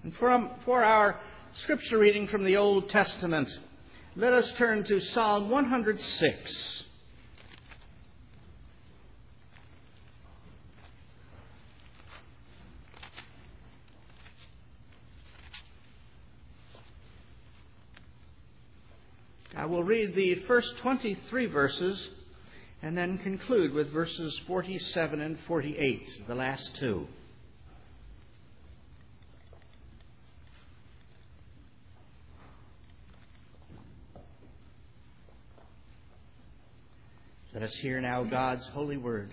And for our scripture reading from the Old Testament, let us turn to Psalm 106. I will read the first 23 verses and then conclude with verses 47 and 48, the last two. Let us hear now God's holy word.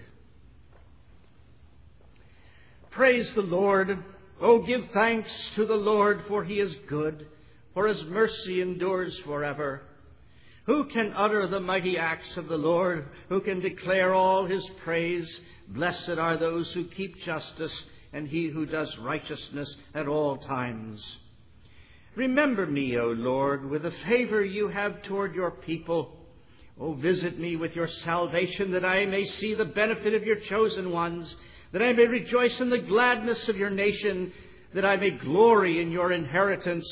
Praise the Lord. Oh, give thanks to the Lord, for he is good, for his mercy endures forever. Who can utter the mighty acts of the Lord? Who can declare all his praise? Blessed are those who keep justice, and he who does righteousness at all times. Remember me, O Lord, with the favor you have toward your people. O visit me with your salvation, that I may see the benefit of your chosen ones, that I may rejoice in the gladness of your nation, that I may glory in your inheritance.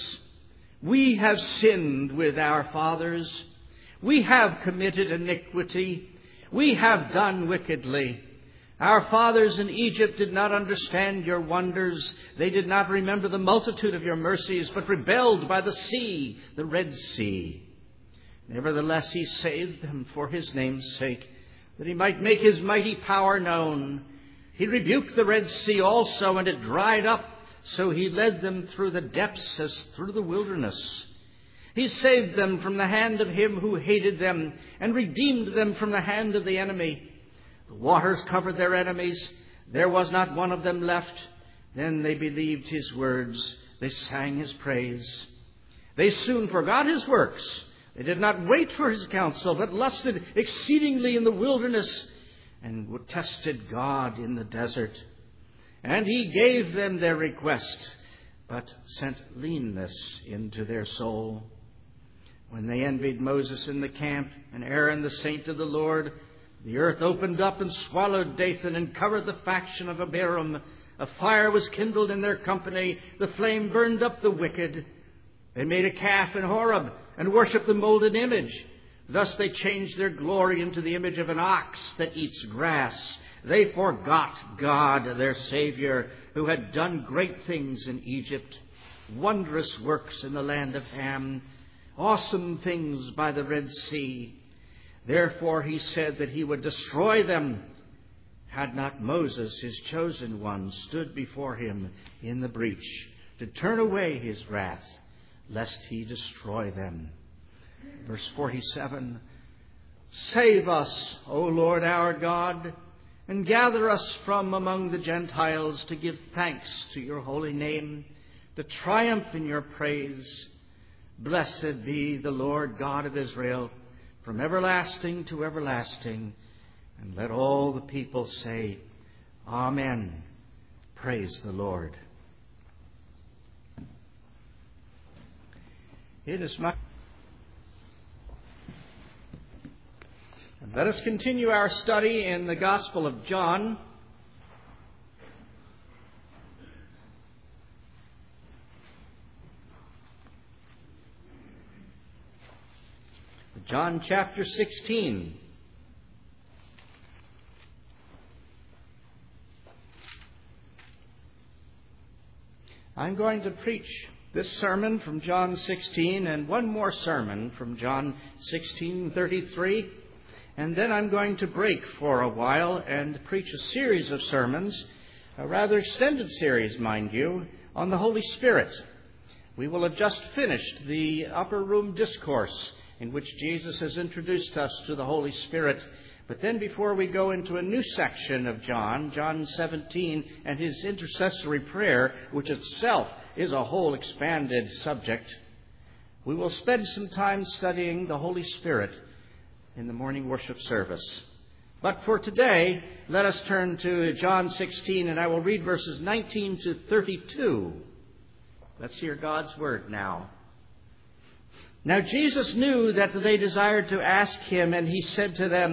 We have sinned with our fathers. We have committed iniquity. We have done wickedly. Our fathers in Egypt did not understand your wonders. They did not remember the multitude of your mercies, but rebelled by the sea, the Red Sea. Nevertheless, he saved them for his name's sake, that he might make his mighty power known. He rebuked the Red Sea also, and it dried up, so he led them through the depths as through the wilderness. He saved them from the hand of him who hated them, and redeemed them from the hand of the enemy. The waters covered their enemies. There was not one of them left. Then they believed his words. They sang his praise. They soon forgot his works. They did not wait for his counsel, but lusted exceedingly in the wilderness, and tested God in the desert. And he gave them their request, but sent leanness into their soul. When they envied Moses in the camp, and Aaron the saint of the Lord, the earth opened up and swallowed Dathan, and covered the faction of Abiram. A fire was kindled in their company. The flame burned up the wicked. They made a calf in Horeb, and worshipped the molten image. Thus they changed their glory into the image of an ox that eats grass. They forgot God, their Savior, who had done great things in Egypt, wondrous works in the land of Ham, awesome things by the Red Sea. Therefore he said that he would destroy them, had not Moses, his chosen one, stood before him in the breach to turn away his wrath, lest he destroy them. Verse 47, Save us, O Lord our God, and gather us from among the Gentiles to give thanks to your holy name, to triumph in your praise. Blessed be the Lord God of Israel, from everlasting to everlasting. And let all the people say, Amen. Praise the Lord. It is my... Let us continue our study in the Gospel of John. John chapter 16. I'm going to preach this sermon from John 16 and one more sermon from John 16:33. And then I'm going to break for a while and preach a series of sermons, a rather extended series, mind you, on the Holy Spirit. We will have just finished the upper room discourse in which Jesus has introduced us to the Holy Spirit. But then before we go into a new section of John 17, and his intercessory prayer, which itself is a whole expanded subject, we will spend some time studying the Holy Spirit in the morning worship service. But for today, let us turn to John 16, and I will read verses 19 to 32. Let's hear God's word now. Now Jesus knew that they desired to ask him, and he said to them,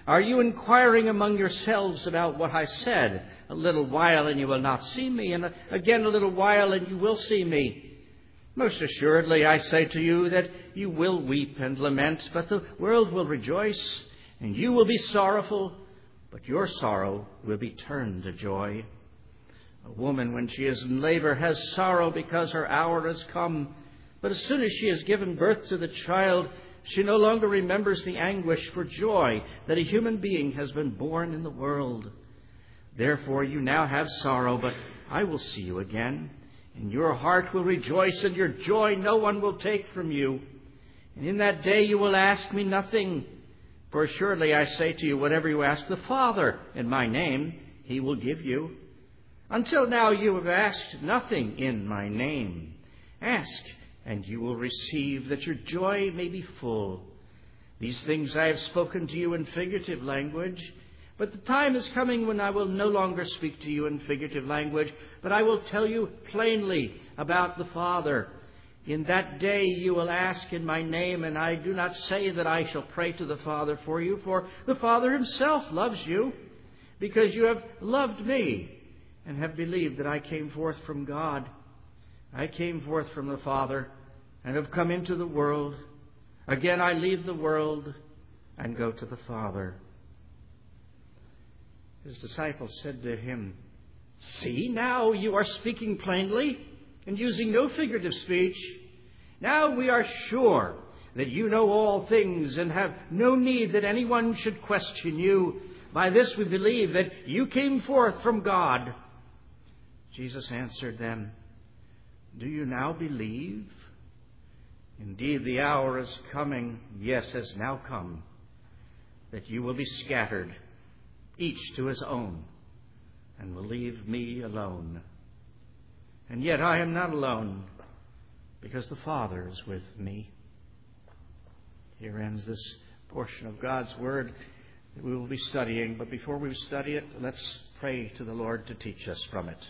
Are you inquiring among yourselves about what I said? A little while and you will not see me, and again a little while and you will see me. Most assuredly I say to you that you will weep and lament, but the world will rejoice, and you will be sorrowful, but your sorrow will be turned to joy. A woman, when she is in labor, has sorrow because her hour has come. But as soon as she has given birth to the child, she no longer remembers the anguish for joy that a human being has been born in the world. Therefore you now have sorrow, but I will see you again, and your heart will rejoice, and your joy no one will take from you. And in that day you will ask me nothing. For assuredly I say to you, whatever you ask the Father in my name, he will give you. Until now you have asked nothing in my name. Ask, and you will receive, that your joy may be full. These things I have spoken to you in figurative language, but the time is coming when I will no longer speak to you in figurative language, but I will tell you plainly about the Father. In that day you will ask in my name, and I do not say that I shall pray to the Father for you, for the Father himself loves you, because you have loved me and have believed that I came forth from God. I came forth from the Father and have come into the world. Again I leave the world and go to the Father. His disciples said to him, See, now you are speaking plainly and using no figurative speech. Now we are sure that you know all things and have no need that anyone should question you. By this we believe that you came forth from God. Jesus answered them, Do you now believe? Indeed, the hour is coming, yes, has now come, that you will be scattered, each to his own, and will leave me alone. And yet I am not alone, because the Father is with me. Here ends this portion of God's Word that we will be studying. But before we study it, let's pray to the Lord to teach us from it.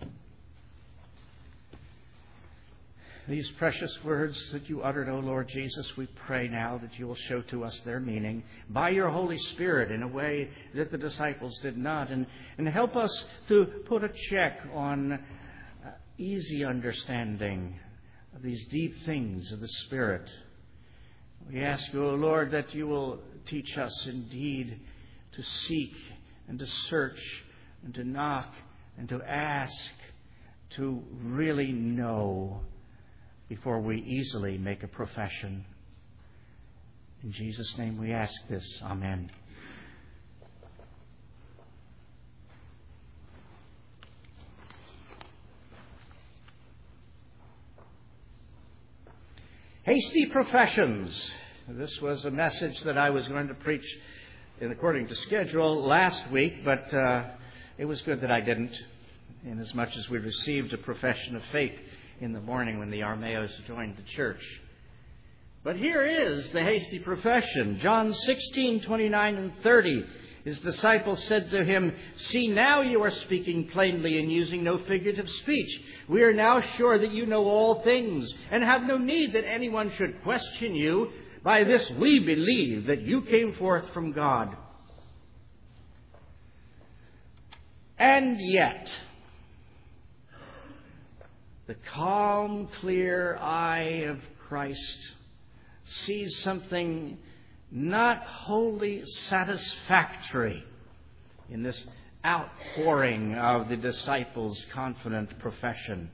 These precious words that you uttered, O Lord Jesus, we pray now that you will show to us their meaning by your Holy Spirit in a way that the disciples did not. And help us to put a check on easy understanding of these deep things of the Spirit. We ask you, O Lord, that you will teach us indeed to seek and to search and to knock and to ask, to really know before we easily make a profession. In Jesus' name we ask this. Amen. Hasty professions. This was a message that I was going to preach according to schedule last week, but it was good that I didn't, inasmuch as we received a profession of faith in the morning when the Armeos joined the church. But here is the hasty profession. John 16:29 and 30. His disciples said to him, See, now you are speaking plainly and using no figurative speech. We are now sure that you know all things and have no need that anyone should question you. By this we believe that you came forth from God. And yet, the calm, clear eye of Christ sees something not wholly satisfactory in this outpouring of the disciples' confident profession.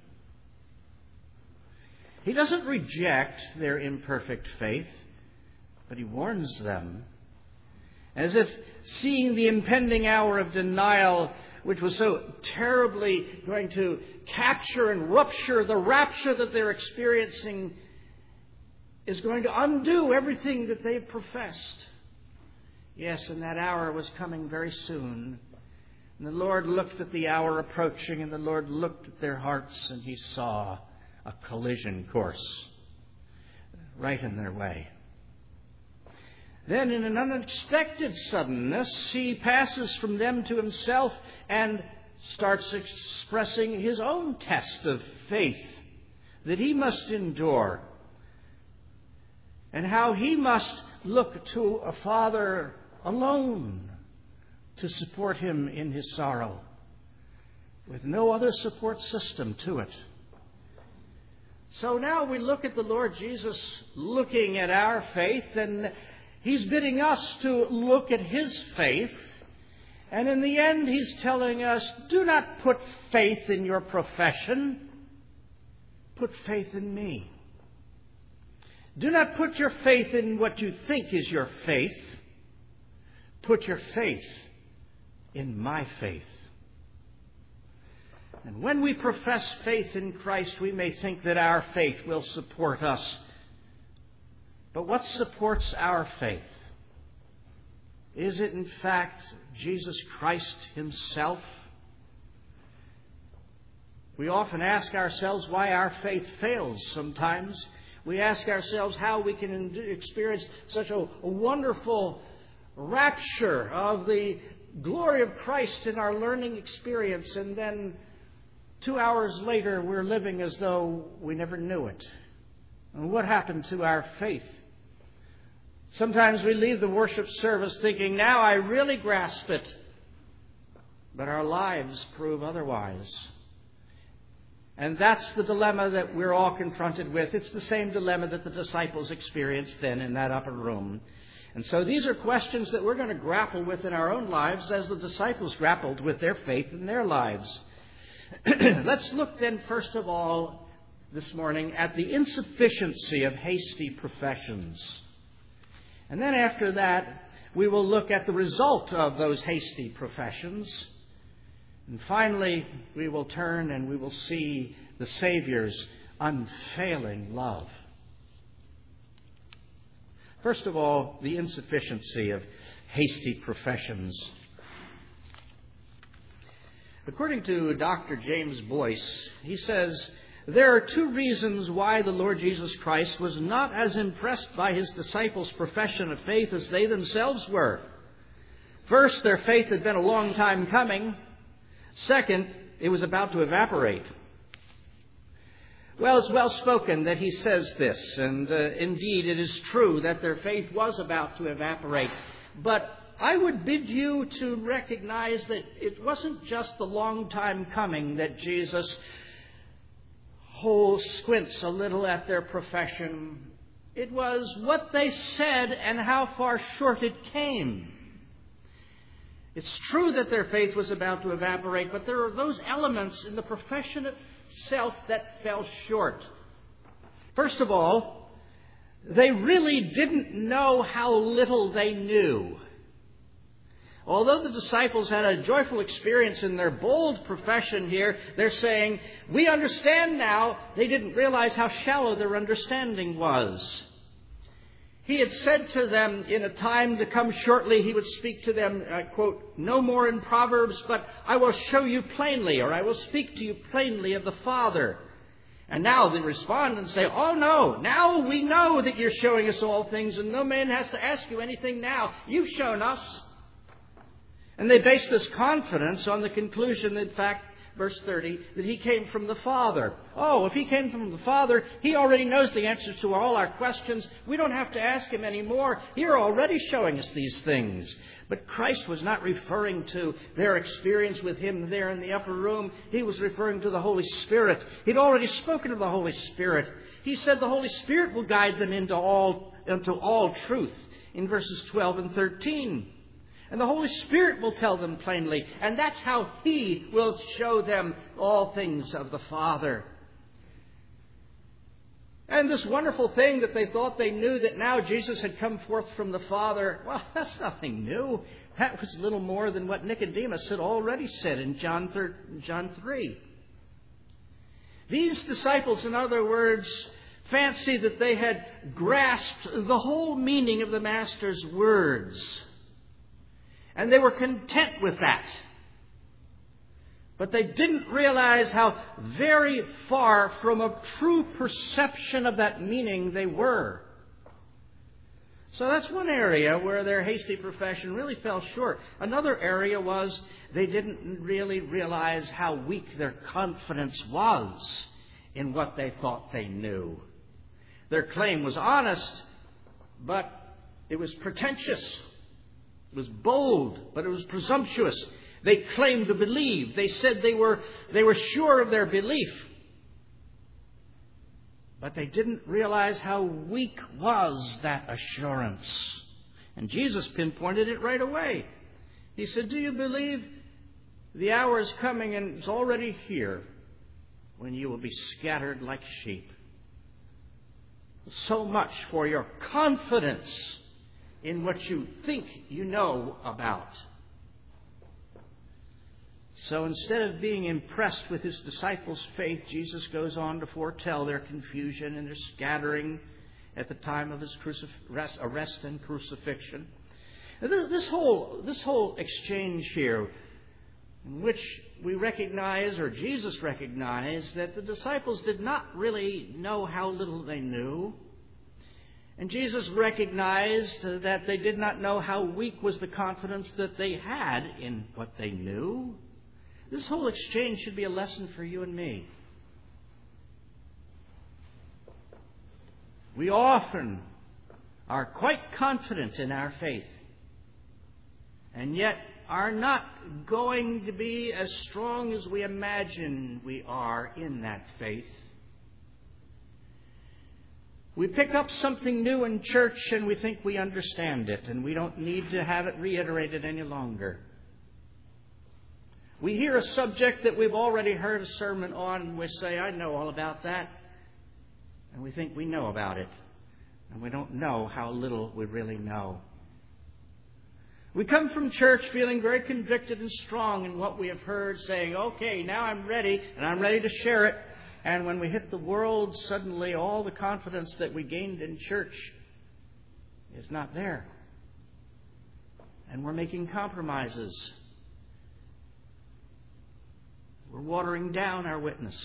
He doesn't reject their imperfect faith, but he warns them, as if seeing the impending hour of denial, which was so terribly going to capture and rupture the rapture that they're experiencing, is going to undo everything that they've professed. Yes, and that hour was coming very soon. And the Lord looked at the hour approaching, and the Lord looked at their hearts, and he saw a collision course right in their way. Then, in an unexpected suddenness, he passes from them to himself and starts expressing his own test of faith that he must endure, and how he must look to a Father alone to support him in his sorrow, with no other support system to it. So now we look at the Lord Jesus looking at our faith, and he's bidding us to look at his faith. And in the end, he's telling us, do not put faith in your profession. Put faith in me. Do not put your faith in what you think is your faith. Put your faith in my faith. And when we profess faith in Christ, we may think that our faith will support us. But what supports our faith? Is it in fact Jesus Christ himself? We often ask ourselves why our faith fails sometimes. We ask ourselves how we can experience such a wonderful rapture of the glory of Christ in our learning experience, and then 2 hours later we're living as though we never knew it. And what happened to our faith? Sometimes we leave the worship service thinking, now I really grasp it. But our lives prove otherwise. And that's the dilemma that we're all confronted with. It's the same dilemma that the disciples experienced then in that upper room. And so these are questions that we're going to grapple with in our own lives as the disciples grappled with their faith in their lives. Let's look then first of all this morning at the insufficiency of hasty professions. And then after that, we will look at the result of those hasty professions. And finally, we will turn and we will see the Savior's unfailing love. First of all, the insufficiency of hasty professions. According to Dr. James Boyce, he says, there are two reasons why the Lord Jesus Christ was not as impressed by his disciples' profession of faith as they themselves were. First, their faith had been a long time coming. Second, it was about to evaporate. Well, it's well spoken that he says this, and indeed it is true that their faith was about to evaporate. But I would bid you to recognize that it wasn't just the long time coming that Jesus squints a little at their profession. It was what they said and how far short it came. It's true that their faith was about to evaporate, but there are those elements in the profession itself that fell short. First of all, they really didn't know how little they knew. Although the disciples had a joyful experience in their bold profession here, they're saying, we understand now. They didn't realize how shallow their understanding was. He had said to them in a time to come shortly, he would speak to them, quote, no more in Proverbs, but I will show you plainly, or I will speak to you plainly of the Father. And now they respond and say, oh no, now we know that you're showing us all things, and no man has to ask you anything now. You've shown us. And they base this confidence on the conclusion, in fact, verse 30, that he came from the Father. Oh, if he came from the Father, he already knows the answers to all our questions. We don't have to ask him anymore. You're already showing us these things. But Christ was not referring to their experience with him there in the upper room. He was referring to the Holy Spirit. He'd already spoken of the Holy Spirit. He said the Holy Spirit will guide them into all truth in verses 12 and 13. And the Holy Spirit will tell them plainly. And that's how he will show them all things of the Father. And this wonderful thing that they thought they knew, that now Jesus had come forth from the Father, well, that's nothing new. That was little more than what Nicodemus had already said in John 3. These disciples, in other words, fancied that they had grasped the whole meaning of the Master's words. And they were content with that. But they didn't realize how very far from a true perception of that meaning they were. So that's one area where their hasty profession really fell short. Another area was they didn't really realize how weak their confidence was in what they thought they knew. Their claim was honest, but it was pretentious. was bold, but it was presumptuous. They claimed to believe. They said they were sure of their belief. But they didn't realize how weak was that assurance. And Jesus pinpointed it right away. He said, do you believe the hour is coming and it's already here when you will be scattered like sheep? So much for your confidence in what you think you know about. So instead of being impressed with his disciples' faith, Jesus goes on to foretell their confusion and their scattering at the time of his arrest and crucifixion. This whole exchange here, in which we recognize, or Jesus recognized, that the disciples did not really know how little they knew. And Jesus recognized that they did not know how weak was the confidence that they had in what they knew. This whole exchange should be a lesson for you and me. We often are quite confident in our faith, and yet are not going to be as strong as we imagine we are in that faith. We pick up something new in church and we think we understand it, and we don't need to have it reiterated any longer. We hear a subject that we've already heard a sermon on, and we say, I know all about that. And we think we know about it. And we don't know how little we really know. We come from church feeling very convicted and strong in what we have heard, saying, okay, now I'm ready, and I'm ready to share it. And when we hit the world, suddenly all the confidence that we gained in church is not there. And we're making compromises. We're watering down our witness.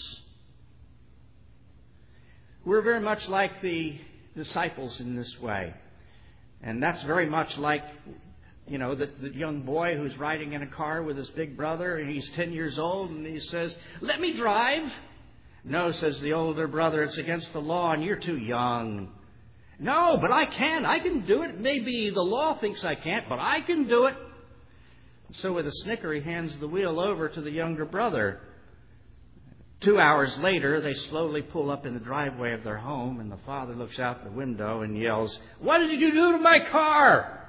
We're very much like the disciples in this way. And that's very much like, the young boy who's riding in a car with his big brother, and he's 10 years old, and he says, let me drive. No, says the older brother, it's against the law, and you're too young. No, but I can. I can do it. Maybe the law thinks I can't, but I can do it. So with a snicker, he hands the wheel over to the younger brother. 2 hours later, they slowly pull up in the driveway of their home, and the father looks out the window and yells, what did you do to my car?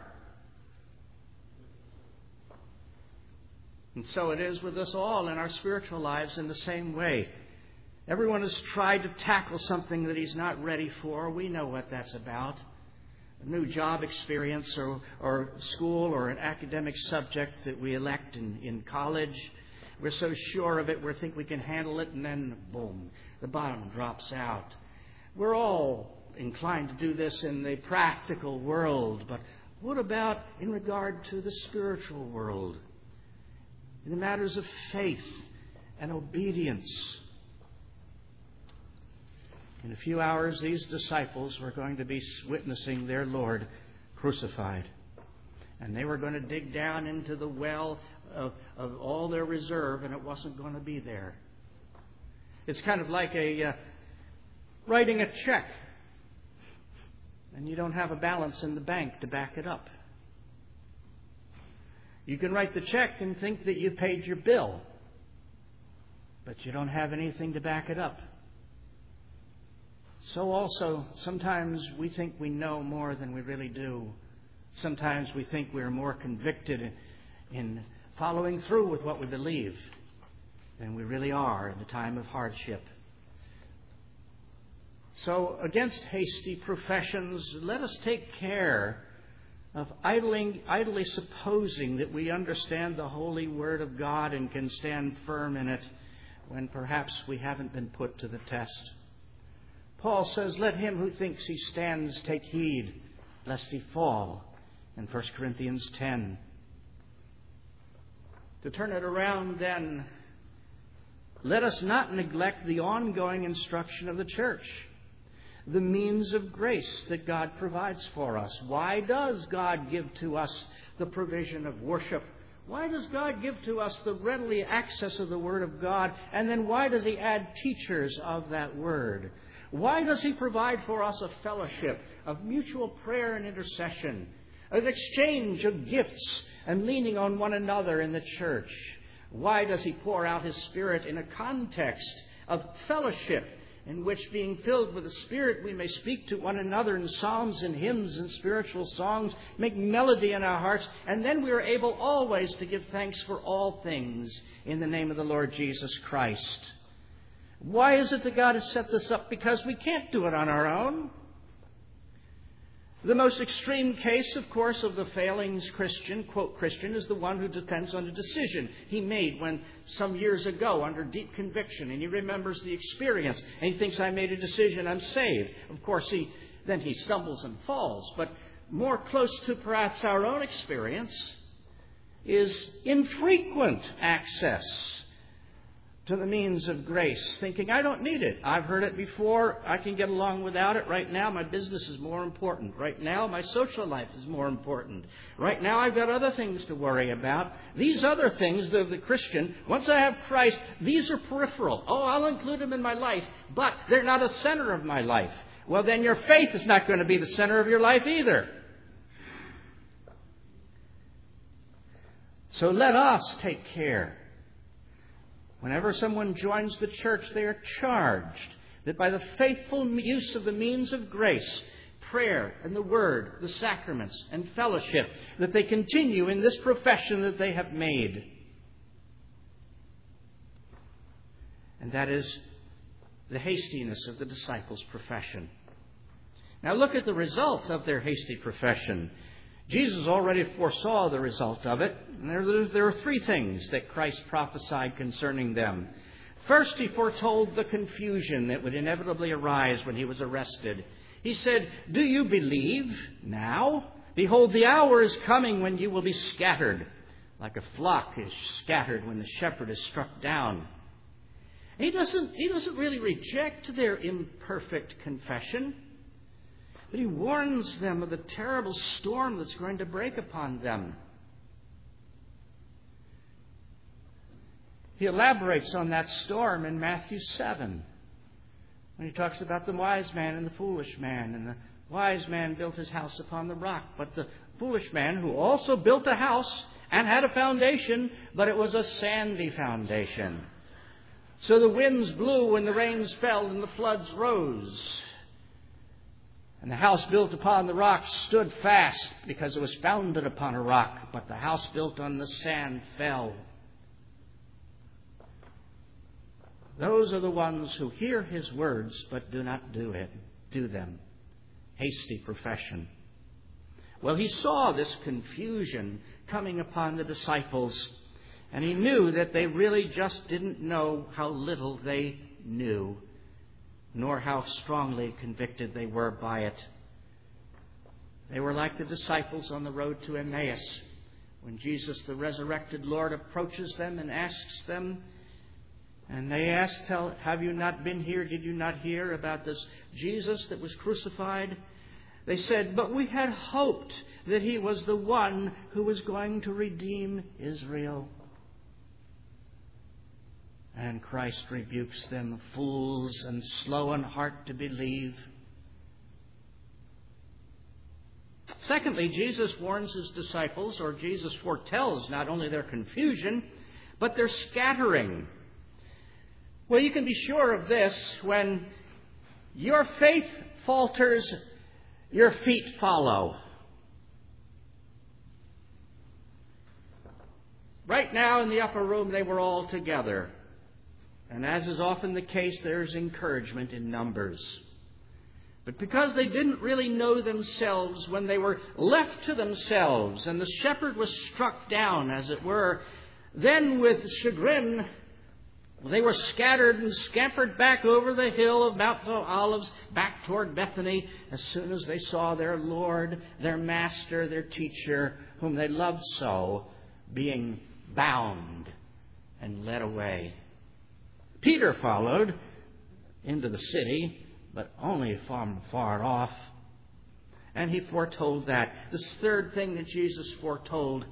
And so it is with us all in our spiritual lives in the same way. Everyone has tried to tackle something that he's not ready for. We know what that's about. A new job experience or school or an academic subject that we elect in college. We're so sure of it, we think we can handle it, and then, boom, the bottom drops out. We're all inclined to do this in the practical world, but what about in regard to the spiritual world? In the matters of faith and obedience. In a few hours, these disciples were going to be witnessing their Lord crucified. And they were going to dig down into the well of all their reserve, and it wasn't going to be there. It's kind of like writing a check, and you don't have a balance in the bank to back it up. You can write the check and think that you paid your bill, but you don't have anything to back it up. So also, sometimes we think we know more than we really do. Sometimes we think we're more convicted in following through with what we believe than we really are in the time of hardship. So, against hasty professions, let us take care of idly supposing that we understand the holy Word of God and can stand firm in it when perhaps we haven't been put to the test. Paul says, let him who thinks he stands take heed, lest he fall, in 1 Corinthians 10. To turn it around then, let us not neglect the ongoing instruction of the church, the means of grace that God provides for us. Why does God give to us the provision of worship? Why does God give to us the readily access of the Word of God? And then why does He add teachers of that Word? Why does He provide for us a fellowship of mutual prayer and intercession? An exchange of gifts and leaning on one another in the church. Why does He pour out His Spirit in a context of fellowship, in which, being filled with the Spirit, we may speak to one another in psalms and hymns and spiritual songs, make melody in our hearts, and then we are able always to give thanks for all things in the name of the Lord Jesus Christ. Why is it that God has set this up? Because we can't do it on our own. The most extreme case, of course, of the failings Christian, quote Christian, is the one who depends on a decision he made when some years ago under deep conviction, and he remembers the experience, and he thinks, I made a decision, I'm saved. Of course, then he stumbles and falls. But more close to perhaps our own experience is infrequent access to the means of grace, thinking, I don't need it. I've heard it before. I can get along without it. Right now, my business is more important. Right now, my social life is more important. Right now, I've got other things to worry about. These other things, the Christian, once I have Christ, these are peripheral. Oh, I'll include them in my life, but they're not a center of my life. Well, then your faith is not going to be the center of your life either. So let us take care. Whenever someone joins the church, they are charged that by the faithful use of the means of grace, prayer and the Word, the sacraments and fellowship, that they continue in this profession that they have made. And that is the hastiness of the disciples' profession. Now look at the result of their hasty profession. Jesus already foresaw the result of it. And there are three things that Christ prophesied concerning them. First, He foretold the confusion that would inevitably arise when He was arrested. He said, do you believe now? Behold, the hour is coming when you will be scattered, like a flock is scattered when the shepherd is struck down. He doesn't really reject their imperfect confession. But He warns them of the terrible storm that's going to break upon them. He elaborates on that storm in Matthew 7, when He talks about the wise man and the foolish man. And the wise man built his house upon the rock, but the foolish man, who also built a house and had a foundation, but it was a sandy foundation. So the winds blew and the rains fell and the floods rose. And the house built upon the rock stood fast because it was founded upon a rock. But the house built on the sand fell. Those are the ones who hear His words but do not do them. Hasty profession. Well, He saw this confusion coming upon the disciples. And He knew that they really just didn't know how little they knew, nor how strongly convicted they were by it. They were like the disciples on the road to Emmaus, when Jesus, the resurrected Lord, approaches them and asks them, and they asked, have you not been here? Did you not hear about this Jesus that was crucified? They said, but we had hoped that He was the one who was going to redeem Israel. And Christ rebukes them, fools and slow in heart to believe. Secondly, Jesus warns His disciples, or Jesus foretells not only their confusion, but their scattering. Well, you can be sure of this: when your faith falters, your feet follow. Right now in the upper room, they were all together. And as is often the case, there's encouragement in numbers. But because they didn't really know themselves, when they were left to themselves and the shepherd was struck down, as it were, then with chagrin, they were scattered and scampered back over the hill of Mount Olives, back toward Bethany, as soon as they saw their Lord, their Master, their Teacher, whom they loved so, being bound and led away. Peter followed into the city, but only from far off. And he foretold that. This third thing that Jesus foretold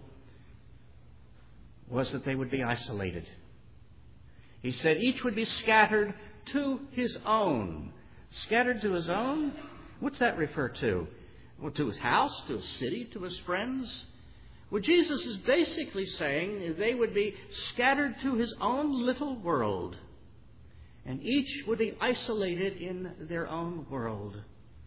was that they would be isolated. He said each would be scattered to his own. Scattered to his own? What's that refer to? Well, to his house, to his city, to his friends. Well, Jesus is basically saying they would be scattered to his own little world, and each would be isolated in their own world.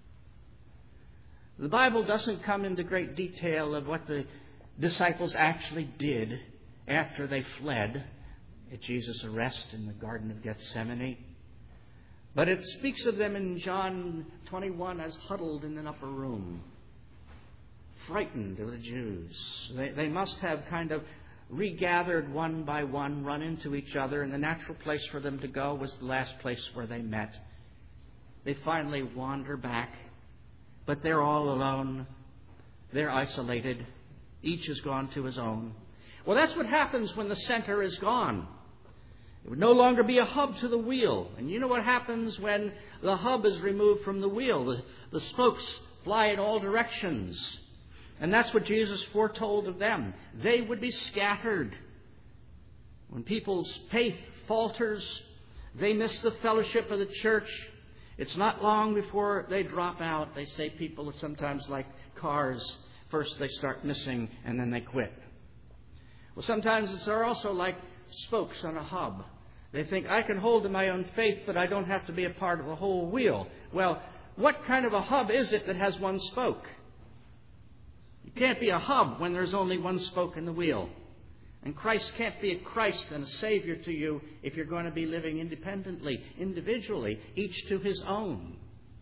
The Bible doesn't come into great detail of what the disciples actually did after they fled at Jesus' arrest in the Garden of Gethsemane. But it speaks of them in John 21 as huddled in an upper room, frightened of the Jews. They must have kind of regathered one by one, run into each other, and the natural place for them to go was the last place where they met. They finally wander back, but they're all alone. They're isolated. Each has gone to his own. Well, that's what happens when the center is gone. It would no longer be a hub to the wheel. And you know what happens when the hub is removed from the wheel? The spokes fly in all directions. And that's what Jesus foretold of them. They would be scattered. When people's faith falters, they miss the fellowship of the church. It's not long before they drop out. They say people are sometimes like cars. First they start missing and then they quit. Well, sometimes they're also like spokes on a hub. They think, I can hold to my own faith, but I don't have to be a part of the whole wheel. Well, what kind of a hub is it that has one spoke? You can't be a hub when there's only one spoke in the wheel. And Christ can't be a Christ and a Savior to you if you're going to be living independently, individually, each to his own.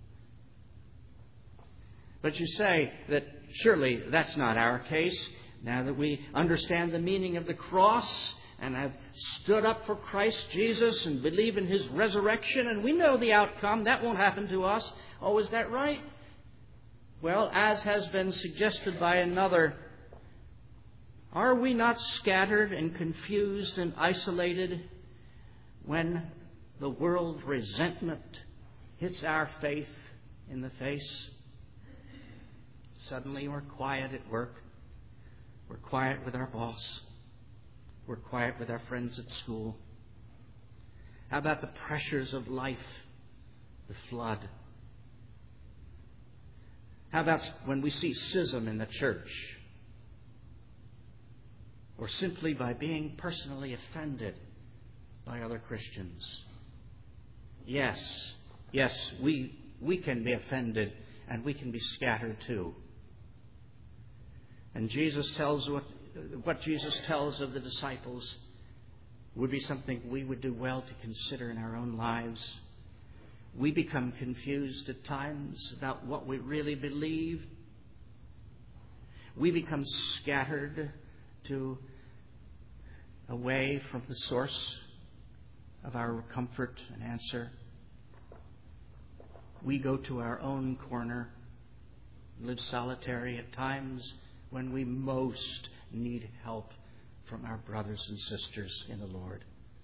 But you say that surely that's not our case. Now that we understand the meaning of the cross and have stood up for Christ Jesus and believe in his resurrection, and we know the outcome, that won't happen to us. Oh, is that right? Well, as has been suggested by another, are we not scattered and confused and isolated when the world resentment hits our faith in the face? Suddenly we're quiet at work. We're quiet with our boss. We're quiet with our friends at school. How about the pressures of life, the flood? How about when we see schism in the church? Or simply by being personally offended by other Christians? Yes, we can be offended and we can be scattered too. And Jesus tells what Jesus tells of the disciples would be something we would do well to consider in our own lives. We become confused at times about what we really believe. We become scattered away from the source of our comfort and answer. We go to our own corner, live solitary at times when we most need help from our brothers and sisters in the Lord.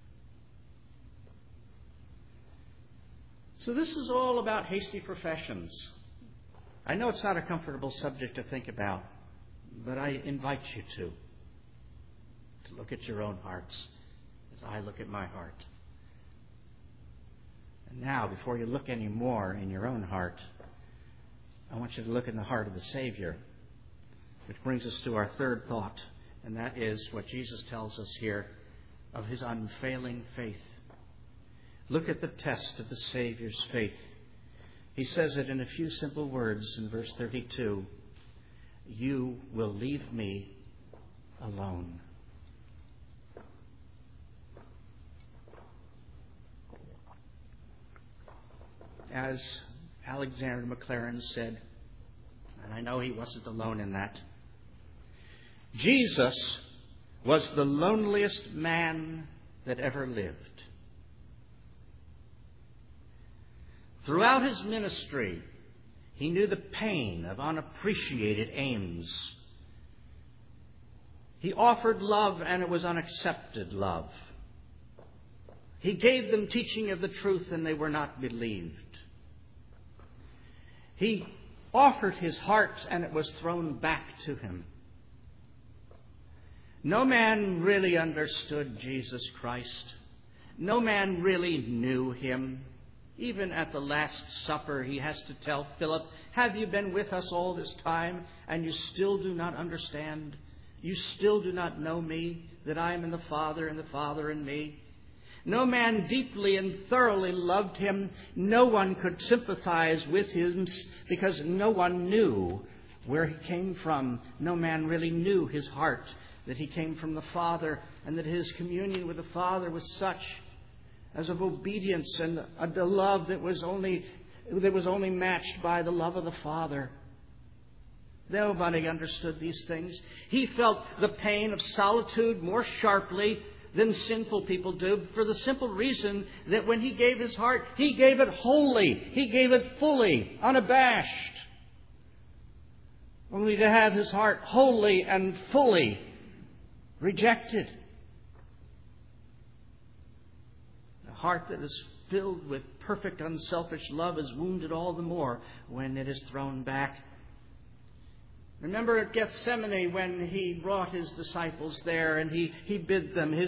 So this is all about hasty professions. I know it's not a comfortable subject to think about, but I invite you to look at your own hearts as I look at my heart. And now, before you look any more in your own heart, I want you to look in the heart of the Savior. Which brings us to our third thought, and that is what Jesus tells us here of his unfailing faith. Look at the test of the Savior's faith. He says it in a few simple words in verse 32. You will leave me alone. As Alexander McLaren said, and I know he wasn't alone in that, Jesus was the loneliest man that ever lived. Throughout his ministry, he knew the pain of unappreciated aims. He offered love, and it was unaccepted love. He gave them teaching of the truth, and they were not believed. He offered his heart, and it was thrown back to him. No man really understood Jesus Christ. No man really knew him. Even at the Last Supper, he has to tell Philip, have you been with us all this time, and you still do not understand? You still do not know me, that I am in the Father, and the Father in me? No man deeply and thoroughly loved him. No one could sympathize with him because no one knew where he came from. No man really knew his heart, that he came from the Father, and that his communion with the Father was such as of obedience and a love that was only matched by the love of the Father. Nobody understood these things. He felt the pain of solitude more sharply than sinful people do, for the simple reason that when he gave his heart, he gave it wholly. He gave it fully, unabashed. Only to have his heart wholly and fully rejected. A heart that is filled with perfect unselfish love is wounded all the more when it is thrown back. Remember at Gethsemane when he brought his disciples there and he bid them, his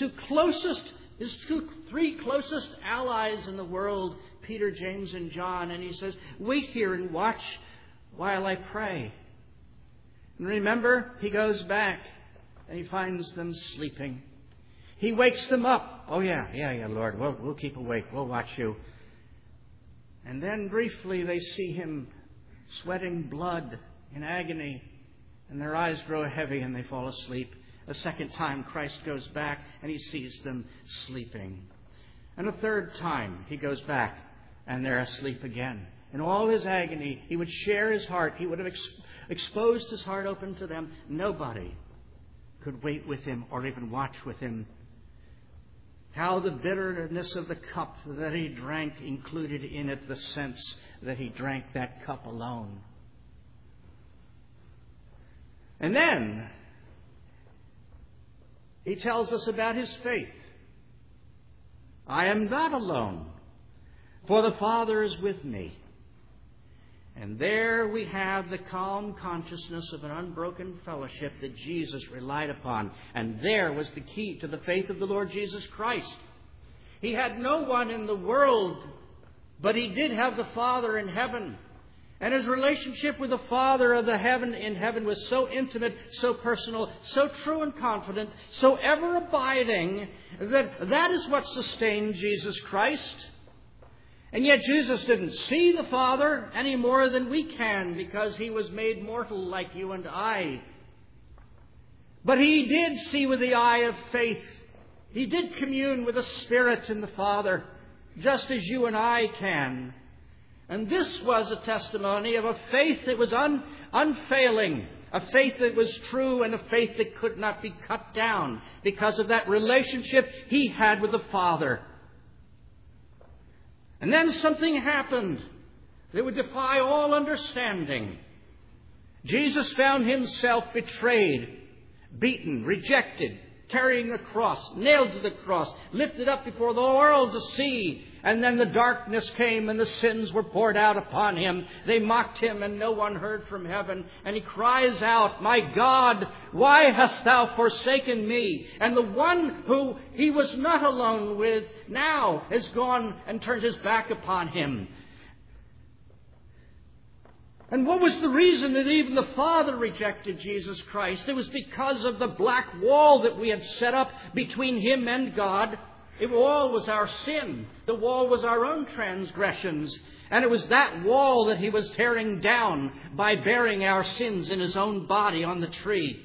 three closest allies in the world, Peter, James, and John, and he says, wait here and watch while I pray. And remember, he goes back and he finds them sleeping. He wakes them up. Oh yeah, Lord, we'll keep awake. We'll watch you. And then briefly they see him sweating blood in agony, and their eyes grow heavy and they fall asleep. A second time Christ goes back and he sees them sleeping. And a third time he goes back and they're asleep again. In all his agony, he would share his heart. He would have exposed his heart open to them. Nobody could wait with him or even watch with him. How the bitterness of the cup that he drank included in it the sense that he drank that cup alone. And then he tells us about his faith. I am not alone, for the Father is with me. And there we have the calm consciousness of an unbroken fellowship that Jesus relied upon. And there was the key to the faith of the Lord Jesus Christ. He had no one in the world, but he did have the Father in heaven. And his relationship with the Father of the heaven in heaven was so intimate, so personal, so true and confident, so ever abiding, that is what sustained Jesus Christ. And yet Jesus didn't see the Father any more than we can, because he was made mortal like you and I. But he did see with the eye of faith. He did commune with the Spirit in the Father, just as you and I can. And this was a testimony of a faith that was unfailing, a faith that was true, and a faith that could not be cut down because of that relationship he had with the Father. And then something happened that would defy all understanding. Jesus found himself betrayed, beaten, rejected, carrying the cross, nailed to the cross, lifted up before the world to see. And then the darkness came and the sins were poured out upon him. They mocked him and no one heard from heaven. And he cries out, my God, why hast thou forsaken me? And the one who he was not alone with now has gone and turned his back upon him. And what was the reason that even the Father rejected Jesus Christ? It was because of the black wall that we had set up between him and God. The wall was our sin. The wall was our own transgressions. And it was that wall that he was tearing down by bearing our sins in his own body on the tree.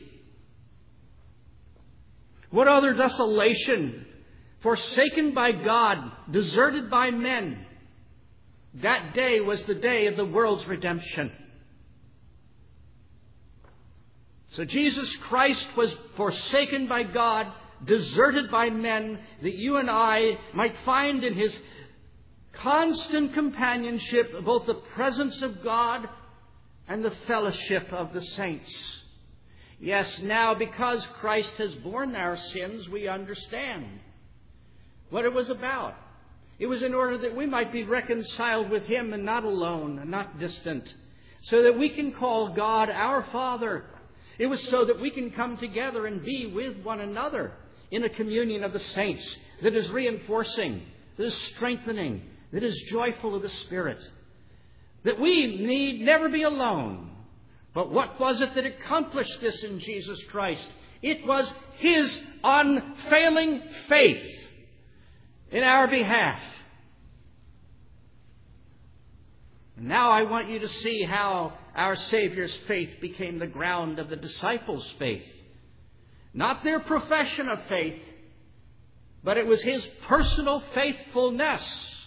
What other desolation! Forsaken by God, deserted by men. That day was the day of the world's redemption. So Jesus Christ was forsaken by God, deserted by men, that you and I might find in his constant companionship both the presence of God and the fellowship of the saints. Yes, now because Christ has borne our sins, we understand what it was about. It was in order that we might be reconciled with him and not alone and not distant, so that we can call God our Father. It was so that we can come together and be with one another in a communion of the saints that is reinforcing, that is strengthening, that is joyful of the Spirit, that we need never be alone. But what was it that accomplished this in Jesus Christ? It was His unfailing faith in our behalf. And now I want you to see how our Savior's faith became the ground of the disciples' faith. Not their profession of faith, but it was His personal faithfulness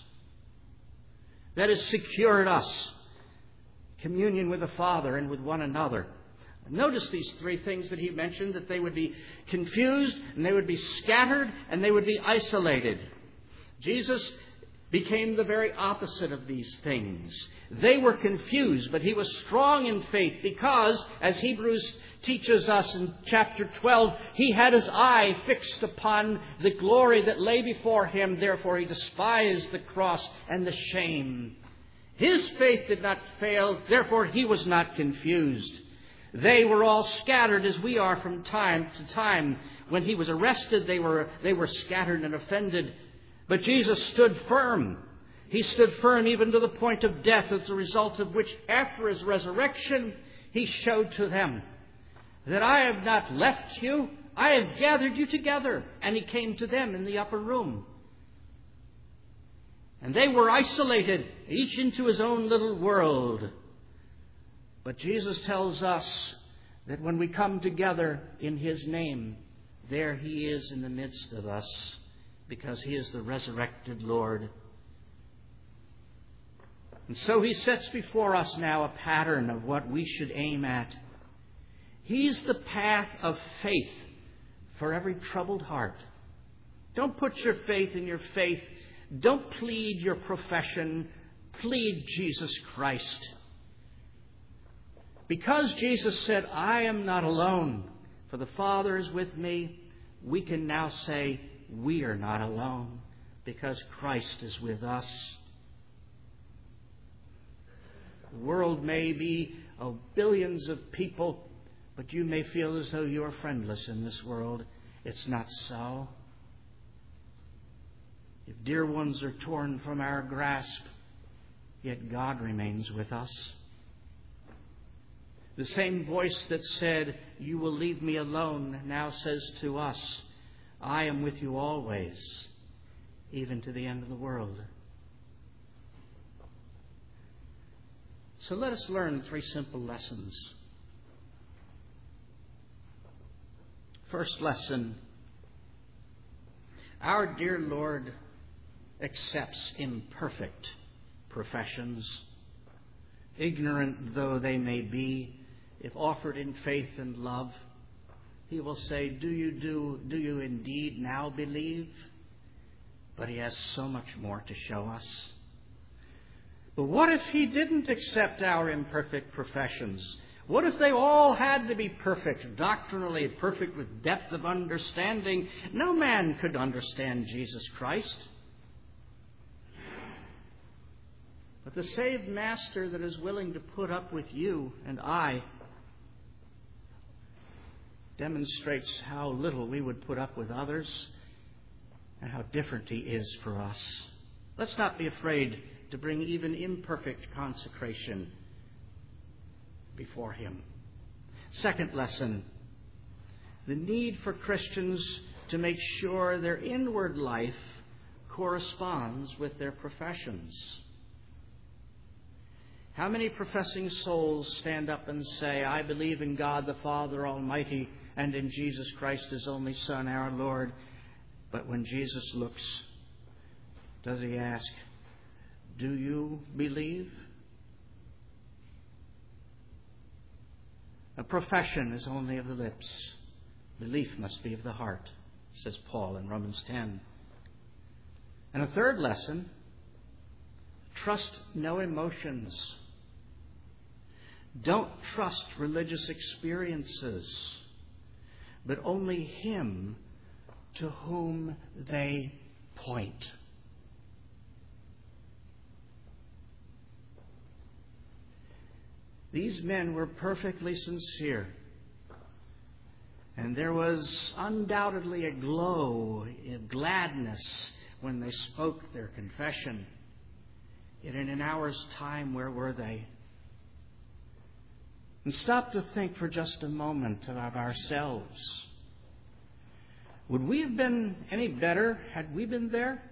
that has secured us communion with the Father and with one another. Notice these three things that He mentioned, that they would be confused, and they would be scattered, and they would be isolated. Jesus became the very opposite of these things. They were confused, but He was strong in faith because, as Hebrews teaches us in chapter 12, He had His eye fixed upon the glory that lay before Him. Therefore He despised the cross and the shame. His faith did not fail, therefore He was not confused. They were all scattered as we are from time to time. When He was arrested, they were scattered and offended. But Jesus stood firm. He stood firm even to the point of death, as a result of which, after His resurrection, He showed to them that I have not left you, I have gathered you together. And He came to them in the upper room. And they were isolated, each into his own little world. But Jesus tells us that when we come together in His name, there He is in the midst of us, because He is the resurrected Lord. And so He sets before us now a pattern of what we should aim at. He's the path of faith for every troubled heart. Don't put your faith in your faith. Don't plead your profession. Plead Jesus Christ. Because Jesus said, I am not alone, for the Father is with me, we can now say, we are not alone, because Christ is with us. The world may be of billions of people, but you may feel as though you are friendless in this world. It's not so. If dear ones are torn from our grasp, yet God remains with us. The same voice that said, you will leave me alone, now says to us, I am with you always, even to the end of the world. So let us learn three simple lessons. First lesson, our dear Lord accepts imperfect professions, ignorant though they may be. If offered in faith and love, He will say, do you indeed now believe? But He has so much more to show us. But what if He didn't accept our imperfect professions? What if they all had to be perfect, doctrinally perfect with depth of understanding? No man could understand Jesus Christ. But the saved Master that is willing to put up with you and I demonstrates how little we would put up with others and how different He is for us. Let's not be afraid to bring even imperfect consecration before Him. Second lesson, the need for Christians to make sure their inward life corresponds with their professions. How many professing souls stand up and say, I believe in God the Father Almighty and in Jesus Christ, His only Son, our Lord. But when Jesus looks, does He ask, do you believe? A profession is only of the lips. Belief must be of the heart, says Paul in Romans 10. And a third lesson, trust no emotions. Don't trust religious experiences, but only Him to whom they point. These men were perfectly sincere, and there was undoubtedly a glow of gladness when they spoke their confession. Yet in an hour's time, where were they? And stop to think for just a moment of ourselves. Would we have been any better had we been there?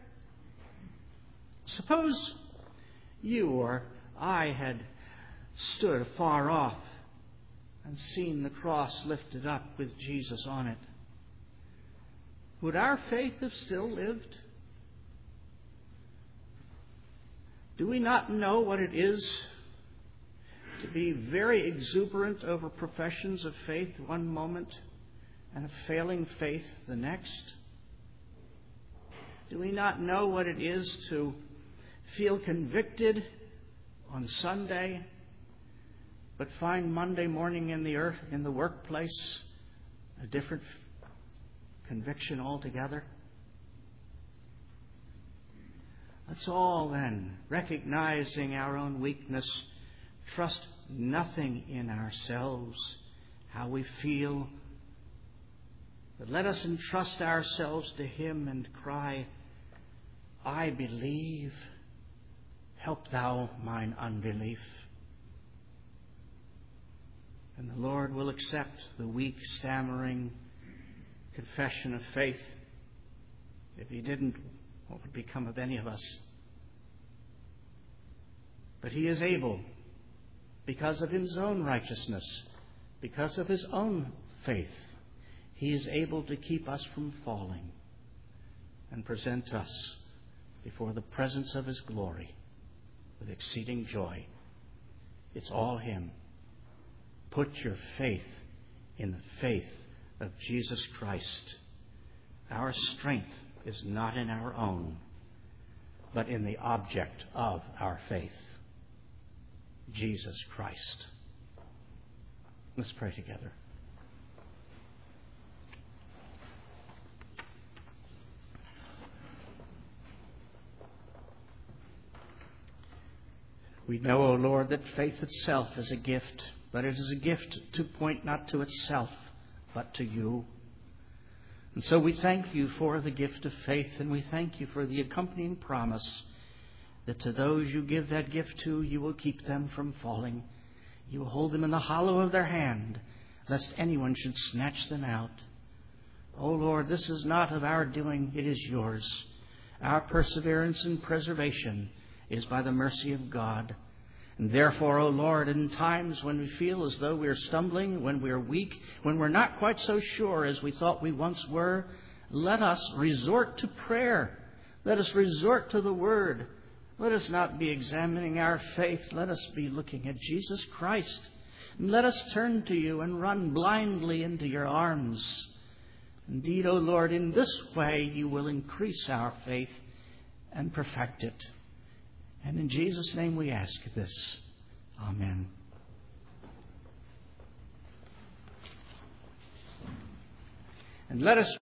Suppose you or I had stood afar off and seen the cross lifted up with Jesus on it. Would our faith have still lived? Do we not know what it is to be very exuberant over professions of faith one moment and a failing faith the next? Do we not know what it is to feel convicted on Sunday, but find Monday morning in the workplace a different conviction altogether? Let's all then, recognizing our own weakness, trust nothing in ourselves, how we feel, but let us entrust ourselves to Him and cry, I believe, help thou mine unbelief. And the Lord will accept the weak, stammering confession of faith. If He didn't, what would become of any of us? But He is able, because of His own righteousness, because of His own faith, He is able to keep us from falling and present us before the presence of His glory with exceeding joy. It's all Him. Put your faith in the faith of Jesus Christ. Our strength is not in our own, but in the object of our faith, Jesus Christ. Let's pray together. We know, O Lord, that faith itself is a gift, but it is a gift to point not to itself, but to You. And so we thank You for the gift of faith, and we thank You for the accompanying promise that to those You give that gift to, You will keep them from falling. You will hold them in the hollow of their hand, lest anyone should snatch them out. O Lord, this is not of our doing, it is Yours. Our perseverance and preservation is by the mercy of God. And therefore, O Lord, in times when we feel as though we're stumbling, when we're weak, when we're not quite so sure as we thought we once were, let us resort to prayer. Let us resort to the Word. Let us not be examining our faith. Let us be looking at Jesus Christ. And let us turn to You and run blindly into Your arms. Indeed, O Lord, in this way You will increase our faith and perfect it. And in Jesus' name we ask this. Amen. And let us